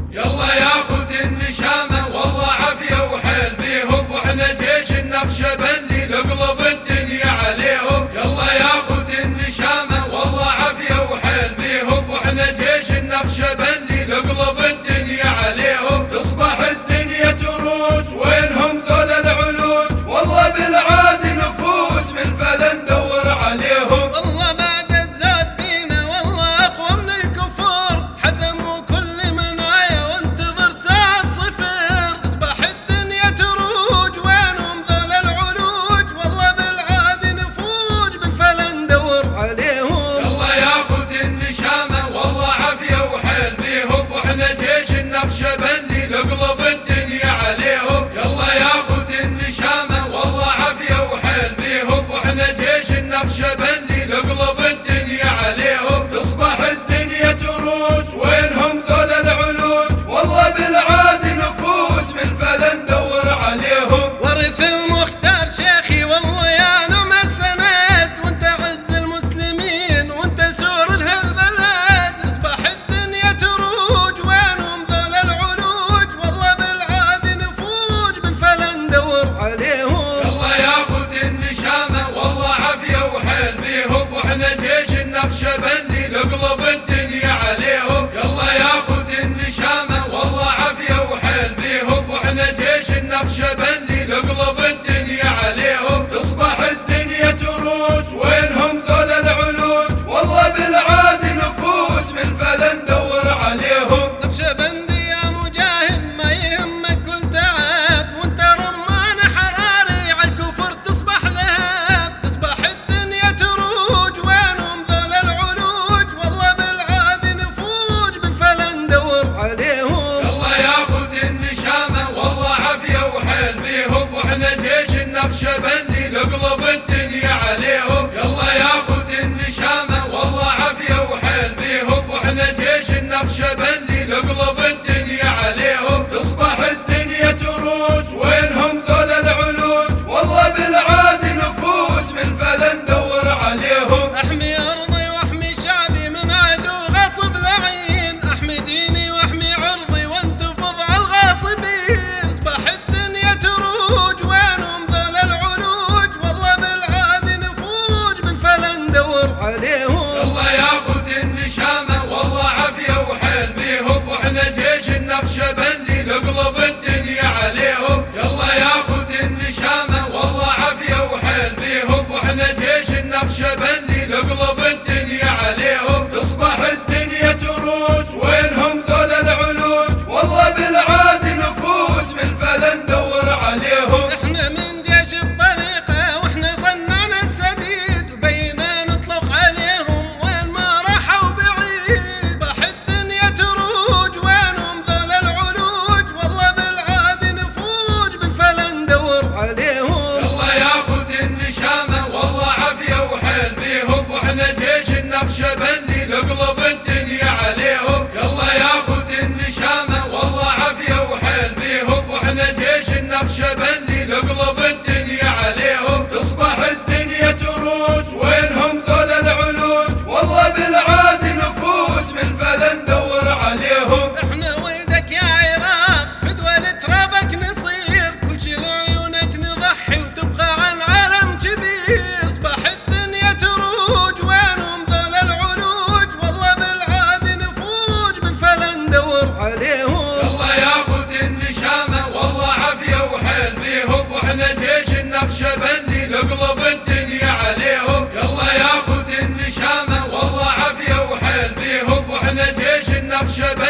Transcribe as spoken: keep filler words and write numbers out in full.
يلا ياخد النشامة والله عافية وحيل بيهم، واحنا جيش النقشبندي نقلب الدنيا عليهم. يلا ياخد النشامة والله عافية وحيل بيهم، واحنا جيش النقشبندي نقلب الدنيا عليهم. تصبح الدنيا تروج وينهم ذول العلوج، والله بالعاد نفوج من فلا ندور عليهم. والله بعد الزاد بينا والله اقوى من الكفور، حزموا كل منايا وانتظر ساعة صفر. تصبح الدنيا تروج وينهم ذول العلوج، والله بالعاد نفوج من فلا ندور عليهم. يلا ياخد النشامة والله عافية وحيل بيهم، واحنا جيش النقشبندي نقلب الدنيا عليهم. يلا ياخد النشامة والله عافية وحيل بيهم، واحنا جيش النقشبندي نقلب الدنيا عليهم. تصبح الدنيا تروج وينهم ذول العلوج، والله بالعاد نفوج من فلا ندور عليهم. ورث المختار شيخي والله يا نعم السند، وانت عز المسلمين وانت سور لهالبلد. تصبح الدنيا تروج وينهم ذول العلوج، والله بالعاد نفوج من فلا ندور عليهم. يلا ياخد النشامة والله عافية وحيل بيهم، واحنا جيش النقشبندي نقلب الدنيا عليهم. يلا ياخد النشامة والله عافية وحيل بيهم، واحنا جيش النقشبندي نقلب الدنيا عليهم. تصبح الدنيا تروج وينهم ذول العلوج، والله بالعاد نفوج من فلا ندور عليهم. نقشبندي يا مجاهد ما يهمك كل تعب، وانت رمان حراري على الكفر تصبح لهب. تصبح الدنيا تروج وينهم ذول العلوج، والله بالعاد نفوج من فلا ندور عليهم. يلا ياخد النشامة والله عافية وحيل بيهم، واحنا جيش النقشبندي نقلب الدنيا عليهم. يلا ياخد النشامة والله عافية وحيل بيهم، واحنا جيش النقشبندي نقلب الدنيا عليهم. تصبح الدنيا تروج وينهم ذول العلوج، والله بالعاد نفوج من فلا ندور عليهم. احمي ارضي واحمي شعبي من عدو غصب لعين، احمي ديني واحمي عرضي وانتفض على الغاصبين. تصبح الدنيا تروج وينهم ذول العلوج، والله بالعاد نفوج من فلا ندور عليهم. يلا ياخد النشامة والله عافية وحيل بيهم، واحنا جيش النقشبندي نقلب الدنيا عليهم. يلا ياخد النشامة والله عافية وحيل بيهم، واحنا جيش النقشبندي نقلب الدنيا عليهم. تصبح الدنيا تروج وينهم ذول العلوج، والله بالعاد نفوج من فلا ندور عليهم. احنا من جيش الطريقة واحنا صنعنا السديد، وبينا نطلق عليهم وين ما راحوا بعيد. تصبح الدنيا تروج وينهم ذول العلوج، والله بالعاد نفوج من فلا ندور عليهم. يلا ياخد النشامة والله عافية وحيل بيهم، واحنا جيش النقشبندي نقلب الدنيا عليهم. يلا ياخد النشامة والله عافية وحيل بيهم، واحنا جيش النقشبندي نقلب الدنيا عليهم. تصبح الدنيا تروج وينهم ذول العلوج، والله بالعاد نفوج من فلا ندور عليهم. احنا ولدك يا عراق فدوى لترابك نصير، كل شي لعيونك نضحي وتبقى عن عالم كبير. تصبح الدنيا تروج وينهم ذول العلوج، والله بالعاد نفوج من فلا ندور عليهم. يلا ياخد النشامة والله عافية وحيل بيهم، واحنا جيش النقشبندي نقلب الدنيا عليهم. يلا ياخد النشامة والله عافية وحيل بيهم، واحنا جيش النقشبندي